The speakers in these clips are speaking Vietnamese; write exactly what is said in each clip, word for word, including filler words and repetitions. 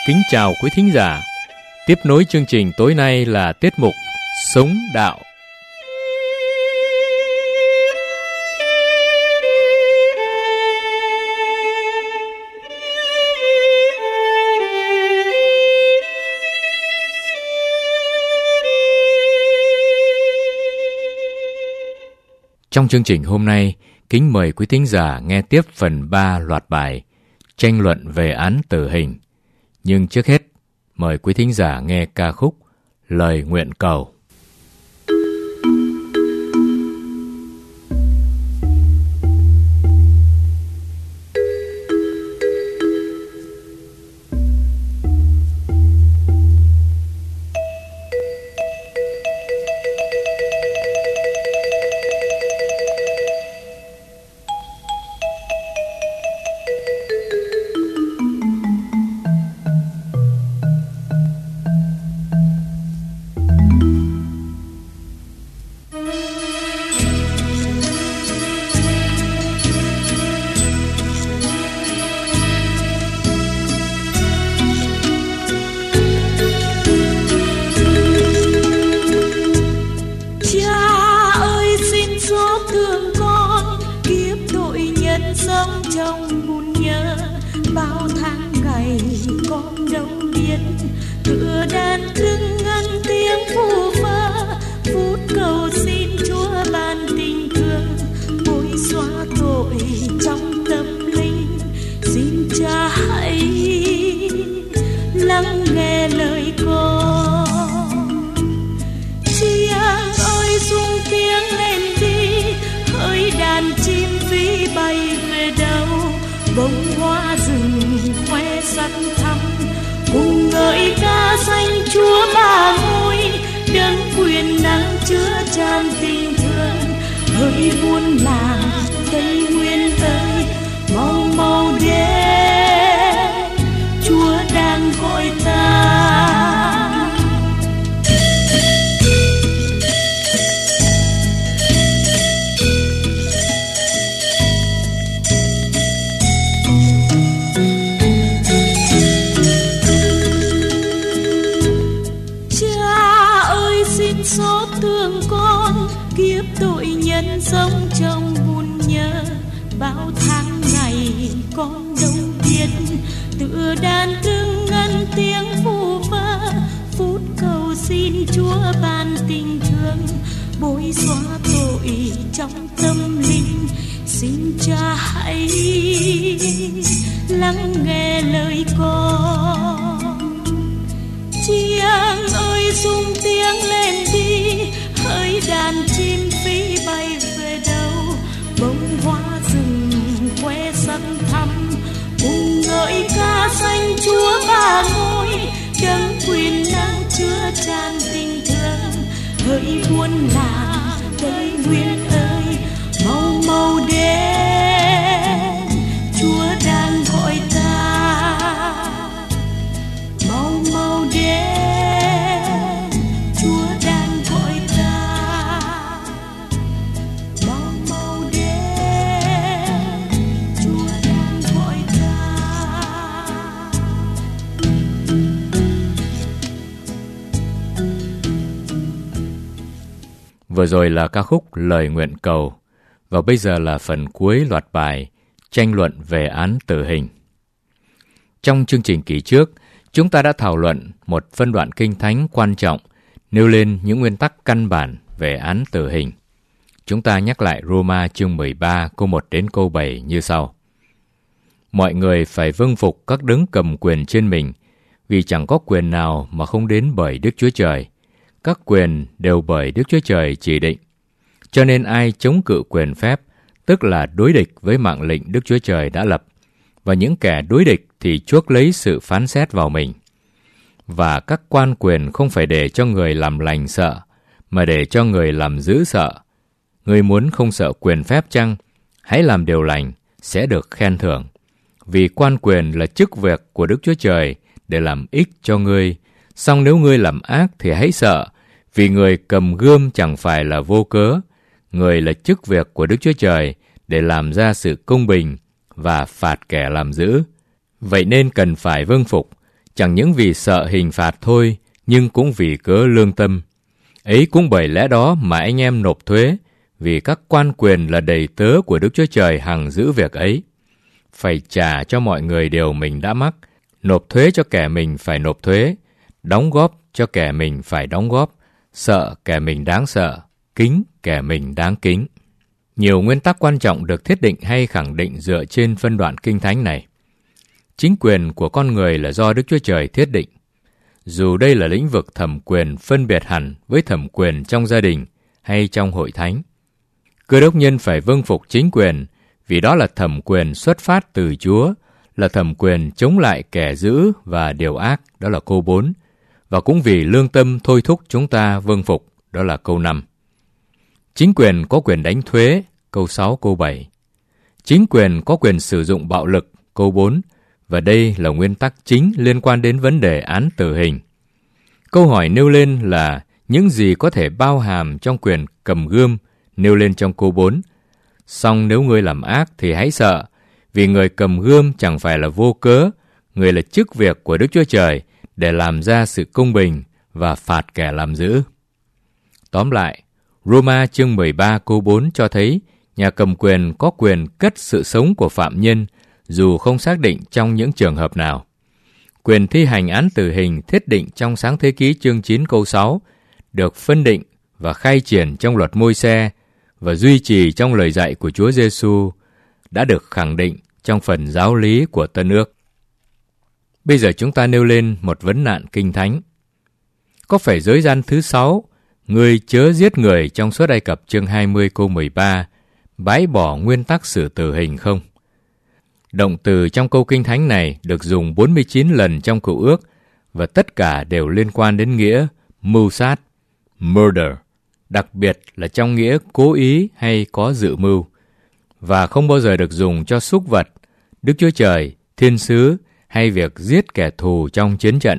Kính chào quý thính giả. Tiếp nối chương trình tối nay là tiết mục Sống Đạo. Trong chương trình hôm nay, kính mời quý thính giả nghe tiếp phần ba loạt bài tranh luận về án tử hình. Nhưng trước hết, mời quý thính giả nghe ca khúc Lời Nguyện Cầu. Bông hoa rừng khoe sắc thắm cùng ngợi ca xanh Chúa Ba Ngôi, đấng quyền năng chứa chan tình thương. Hỡi buôn làng Tây Nguyên ơi, mau mau đến, Chúa đang gọi ta. Xót thương con kiếp tội nhân sống trong buồn nhớ. Bao tháng ngày con đông biết tựa đàn cưng ngân tiếng vu vơ, phút cầu xin Chúa ban tình thương bôi xóa tội trong tâm linh. Xin Cha hãy lắng nghe lời con. Chiêng ơi rung tiếng lên đi, hỡi đàn chim phi bay về đâu. Bông hoa rừng khoe sắc thắm cùng ngợi ca xanh Chúa Ba Ngôi, đấng quyền năng chứa chan tình thương. Hỡi buôn làng Tây Nguyên ơi, mau mau đến, Chúa đang gọi ta. Mau mau đến, Chúa đang gọi ta. Mau mau đến, Chúa đang gọi ta. Vừa rồi là ca khúc Lời Nguyện Cầu, và bây giờ là phần cuối loạt bài tranh luận về án tử hình. Trong chương trình kỳ trước, chúng ta đã thảo luận một phân đoạn kinh thánh quan trọng nêu lên những nguyên tắc căn bản về án tử hình. Chúng ta nhắc lại Roma chương mười ba câu một đến câu bảy như sau. Mọi người phải vâng phục các đấng cầm quyền trên mình, vì chẳng có quyền nào mà không đến bởi Đức Chúa Trời. Các quyền đều bởi Đức Chúa Trời chỉ định. Cho nên ai chống cự quyền phép, tức là đối địch với mạng lệnh Đức Chúa Trời đã lập, và những kẻ đối địch thì chuốc lấy sự phán xét vào mình. Và các quan quyền không phải để cho người làm lành sợ, mà để cho người làm dữ sợ. Người muốn không sợ quyền phép chăng? Hãy làm điều lành, sẽ được khen thưởng. Vì quan quyền là chức việc của Đức Chúa Trời để làm ích cho ngươi. Song nếu ngươi làm ác thì hãy sợ, vì người cầm gươm chẳng phải là vô cớ. Người là chức việc của Đức Chúa Trời để làm ra sự công bình và phạt kẻ làm dữ. Vậy nên cần phải vâng phục, chẳng những vì sợ hình phạt thôi, nhưng cũng vì cớ lương tâm. Ấy cũng bởi lẽ đó mà anh em nộp thuế, vì các quan quyền là đầy tớ của Đức Chúa Trời hằng giữ việc ấy. Phải trả cho mọi người điều mình đã mắc, nộp thuế cho kẻ mình phải nộp thuế, đóng góp cho kẻ mình phải đóng góp, sợ kẻ mình đáng sợ, kính kẻ mình đáng kính. Nhiều nguyên tắc quan trọng được thiết định hay khẳng định dựa trên phân đoạn Kinh Thánh này. Chính quyền của con người là do Đức Chúa Trời thiết định. Dù đây là lĩnh vực thẩm quyền phân biệt hẳn với thẩm quyền trong gia đình hay trong hội thánh. Cơ đốc nhân phải vâng phục chính quyền, vì đó là thẩm quyền xuất phát từ Chúa, là thẩm quyền chống lại kẻ dữ và điều ác, đó là câu bốn, và cũng vì lương tâm thôi thúc chúng ta vâng phục, đó là câu năm. Chính quyền có quyền đánh thuế, câu sáu, câu bảy. Chính quyền có quyền sử dụng bạo lực, câu bốn, và đây là nguyên tắc chính liên quan đến vấn đề án tử hình. Câu hỏi nêu lên là những gì có thể bao hàm trong quyền cầm gươm nêu lên trong câu bốn. Song nếu ngươi làm ác thì hãy sợ, vì người cầm gươm chẳng phải là vô cớ, người là chức việc của Đức Chúa Trời để làm ra sự công bình và phạt kẻ làm dữ. Tóm lại, Roma chương mười ba câu bốn cho thấy nhà cầm quyền có quyền cất sự sống của phạm nhân dù không xác định trong những trường hợp nào. Quyền thi hành án tử hình thiết định trong Sáng Thế Ký chương chín câu sáu được phân định và khai triển trong luật Môi-se và duy trì trong lời dạy của Chúa Giêsu đã được khẳng định trong phần giáo lý của Tân Ước. Bây giờ chúng ta nêu lên một vấn nạn kinh thánh. Có phải giới gian thứ sáu, người chớ giết người trong Xuất Ai Cập chương hai mươi câu mười ba, bãi bỏ nguyên tắc xử tử hình không? Động từ trong câu kinh thánh này được dùng bốn mươi chín lần trong Cựu Ước và tất cả đều liên quan đến nghĩa mưu sát, murder, đặc biệt là trong nghĩa cố ý hay có dự mưu, và không bao giờ được dùng cho súc vật, Đức Chúa Trời, thiên sứ hay việc giết kẻ thù trong chiến trận.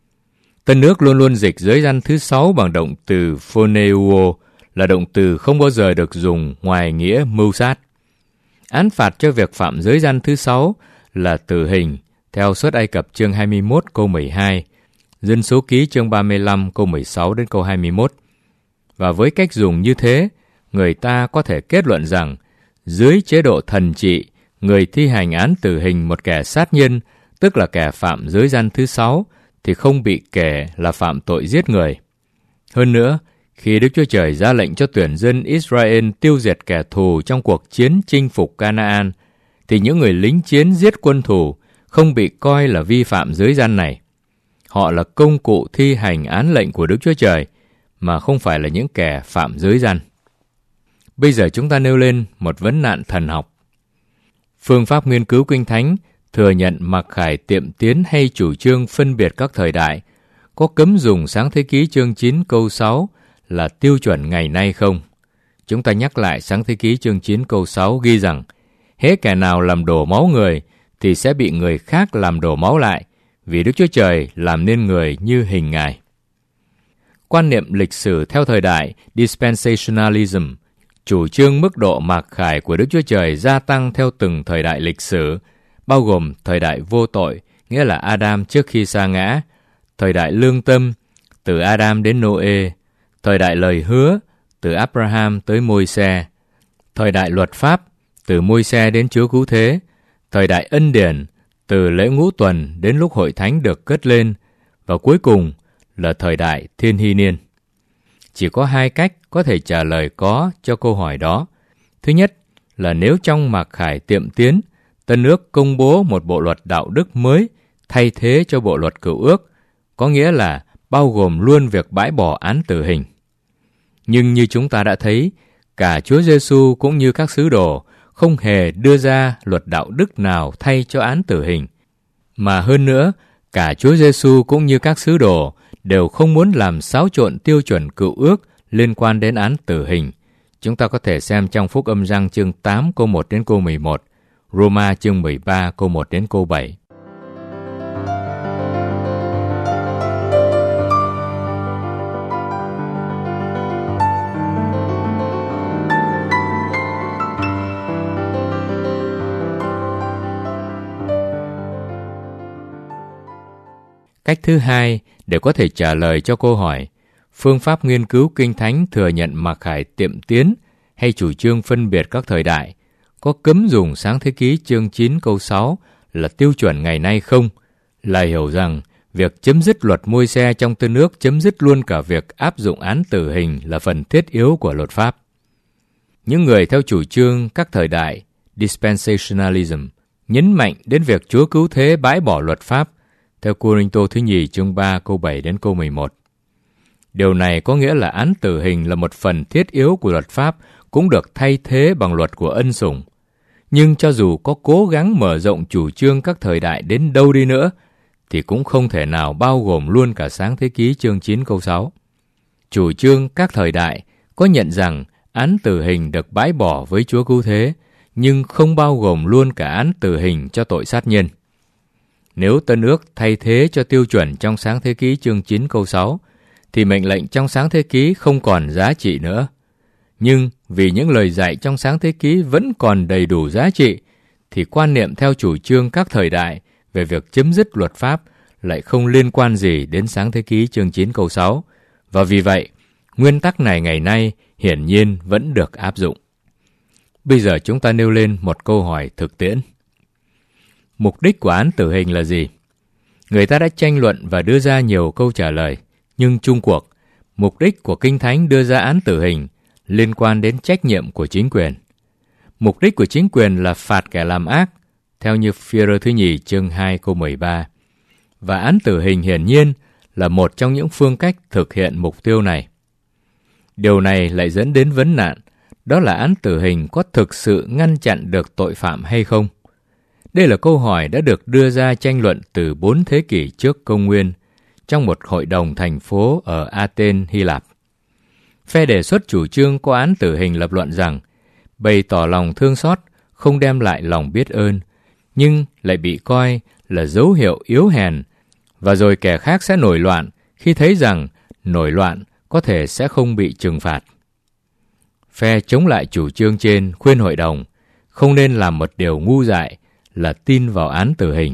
Tân Ước luôn luôn dịch giới gian thứ sáu bằng động từ phoneuo, là động từ không bao giờ được dùng ngoài nghĩa mưu sát. Án phạt cho việc phạm giới gian thứ sáu là tử hình, theo Xuất Ai Cập chương hai mươi mốt câu mười hai, Dân Số Ký chương ba mươi lăm câu mười sáu đến câu hai mươi mốt. Và với cách dùng như thế, người ta có thể kết luận rằng, dưới chế độ thần trị, người thi hành án tử hình một kẻ sát nhân, tức là kẻ phạm giới gian thứ sáu, thì không bị kể là phạm tội giết người. Hơn nữa, khi Đức Chúa Trời ra lệnh cho tuyển dân Israel tiêu diệt kẻ thù trong cuộc chiến chinh phục Canaan, thì những người lính chiến giết quân thù không bị coi là vi phạm giới gian này. Họ là công cụ thi hành án lệnh của Đức Chúa Trời, mà không phải là những kẻ phạm giới gian. Bây giờ chúng ta nêu lên một vấn nạn thần học. Phương pháp nghiên cứu Kinh Thánh thừa nhận mặc khải tiệm tiến hay chủ trương phân biệt các thời đại, có cấm dùng Sáng Thế Ký chương chín câu sáu là tiêu chuẩn ngày nay không? Chúng ta nhắc lại Sáng Thế Ký chương chín câu sáu ghi rằng, hễ kẻ nào làm đổ máu người thì sẽ bị người khác làm đổ máu lại, vì Đức Chúa Trời làm nên người như hình Ngài. Quan niệm lịch sử theo thời đại Dispensationalism, chủ trương mức độ mặc khải của Đức Chúa Trời gia tăng theo từng thời đại lịch sử, bao gồm thời đại vô tội, nghĩa là Adam trước khi sa ngã, thời đại lương tâm, từ Adam đến Noe, thời đại lời hứa, từ Abraham tới Môi-se, thời đại luật pháp, từ Môi-se đến Chúa Cứu Thế, thời đại ân điển, từ lễ ngũ tuần đến lúc hội thánh được cất lên, và cuối cùng là thời đại thiên hy niên. Chỉ có hai cách có thể trả lời có cho câu hỏi đó. Thứ nhất là nếu trong mặc khải tiệm tiến, Tân Ước công bố một bộ luật đạo đức mới thay thế cho bộ luật Cựu Ước, có nghĩa là bao gồm luôn việc bãi bỏ án tử hình. Nhưng như chúng ta đã thấy, cả Chúa Giêsu cũng như các sứ đồ không hề đưa ra luật đạo đức nào thay cho án tử hình. Mà hơn nữa, cả Chúa Giêsu cũng như các sứ đồ đều không muốn làm xáo trộn tiêu chuẩn Cựu Ước liên quan đến án tử hình. Chúng ta có thể xem trong Phúc Âm Giăng chương tám câu một đến câu mười một, Roma chương mười ba câu một đến câu bảy. Cách thứ hai để có thể trả lời cho câu hỏi phương pháp nghiên cứu Kinh Thánh thừa nhận mặc khải tiệm tiến hay chủ trương phân biệt các thời đại, có cấm dùng Sáng Thế Ký chương chín câu sáu là tiêu chuẩn ngày nay không, là hiểu rằng việc chấm dứt luật Môi-se trong Tân Ước chấm dứt luôn cả việc áp dụng án tử hình là phần thiết yếu của luật pháp. Những người theo chủ trương các thời đại Dispensationalism nhấn mạnh đến việc Chúa cứu thế bãi bỏ luật pháp theo Cô-rinh-tô thứ nhì chương ba câu bảy đến câu mười một. Điều này có nghĩa là án tử hình là một phần thiết yếu của luật pháp cũng được thay thế bằng luật của ân sủng. Nhưng cho dù có cố gắng mở rộng chủ trương các thời đại đến đâu đi nữa, thì cũng không thể nào bao gồm luôn cả Sáng Thế Ký chương chín câu sáu. Chủ trương các thời đại có nhận rằng án tử hình được bãi bỏ với Chúa cứu thế, nhưng không bao gồm luôn cả án tử hình cho tội sát nhân. Nếu Tân Ước thay thế cho tiêu chuẩn trong Sáng Thế Ký chương chín câu sáu, thì mệnh lệnh trong Sáng Thế Ký không còn giá trị nữa. Nhưng vì những lời dạy trong Sáng Thế Ký vẫn còn đầy đủ giá trị, thì quan niệm theo chủ trương các thời đại về việc chấm dứt luật pháp lại không liên quan gì đến Sáng Thế Ký chương chín câu sáu, và vì vậy, nguyên tắc này ngày nay hiển nhiên vẫn được áp dụng. Bây giờ chúng ta nêu lên một câu hỏi thực tiễn. Mục đích của án tử hình là gì? Người ta đã tranh luận và đưa ra nhiều câu trả lời, nhưng chung cuộc, mục đích của Kinh Thánh đưa ra án tử hình liên quan đến trách nhiệm của chính quyền. Mục đích của chính quyền là phạt kẻ làm ác, theo như Phi-e-rơ thứ nhì chương hai câu mười ba. Và án tử hình hiển nhiên là một trong những phương cách thực hiện mục tiêu này. Điều này lại dẫn đến vấn nạn, đó là án tử hình có thực sự ngăn chặn được tội phạm hay không? Đây là câu hỏi đã được đưa ra tranh luận từ bốn thế kỷ trước công nguyên trong một hội đồng thành phố ở Athens, Hy Lạp. Phe đề xuất chủ trương có án tử hình lập luận rằng bày tỏ lòng thương xót không đem lại lòng biết ơn, nhưng lại bị coi là dấu hiệu yếu hèn, và rồi kẻ khác sẽ nổi loạn khi thấy rằng nổi loạn có thể sẽ không bị trừng phạt. Phe chống lại chủ trương trên khuyên hội đồng không nên làm một điều ngu dại là tin vào án tử hình.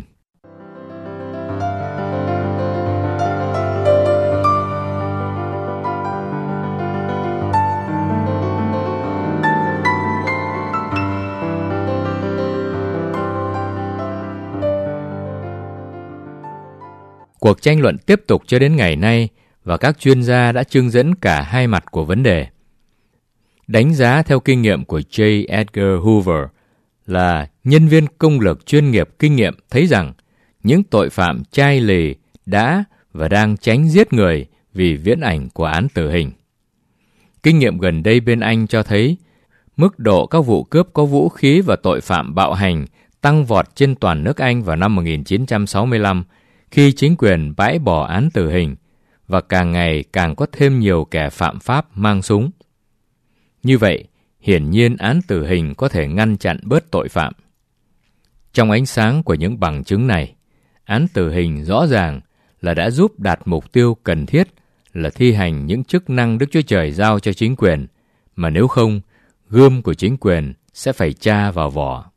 Cuộc tranh luận tiếp tục cho đến ngày nay và các chuyên gia đã trưng dẫn cả hai mặt của vấn đề. Đánh giá theo kinh nghiệm của J. Edgar Hoover là nhân viên công lực chuyên nghiệp kinh nghiệm thấy rằng những tội phạm chai lì đã và đang tránh giết người vì viễn ảnh của án tử hình. Kinh nghiệm gần đây bên Anh cho thấy mức độ các vụ cướp có vũ khí và tội phạm bạo hành tăng vọt trên toàn nước Anh vào năm một nghìn chín trăm sáu mươi lăm khi chính quyền bãi bỏ án tử hình và càng ngày càng có thêm nhiều kẻ phạm pháp mang súng. Như vậy, hiển nhiên án tử hình có thể ngăn chặn bớt tội phạm. Trong ánh sáng của những bằng chứng này, án tử hình rõ ràng là đã giúp đạt mục tiêu cần thiết là thi hành những chức năng Đức Chúa Trời giao cho chính quyền, mà nếu không, gươm của chính quyền sẽ phải tra vào vỏ.